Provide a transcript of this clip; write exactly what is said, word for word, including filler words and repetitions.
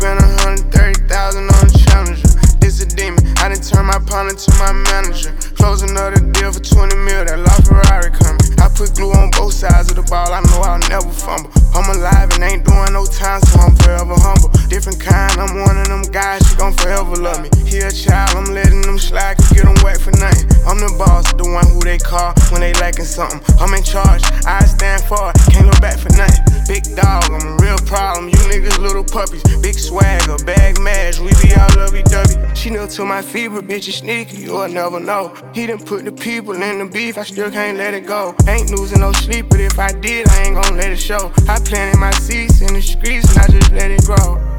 spent a hundred thirty thousand on a Challenger. It's a demon, I done turned my partner to my manager. Close another deal for twenty mil, that law Ferrari coming. I put glue on both sides of the ball, I know I'll never fumble. I'm alive and ain't doing no time, so I'm forever humble. Different kind, I'm one of them guys, she gon' forever love me. He a child, I'm letting them slide, can get them wet for nothing. I'm the boss, the one who they call when they lacking something. I'm in charge, I stand for it, can't look back for nothing. Big dog, I'm a real problem, you niggas little puppies. Big swagger, bag mash, we be all lovey-dovey. She know to my feet, but bitch is sneaky, you'll never know. He done put the people in the beef, I still can't let it go. Ain't losing no sleep, but if I did, I ain't gon' let it show. I planted my seeds in the streets and I just let it grow.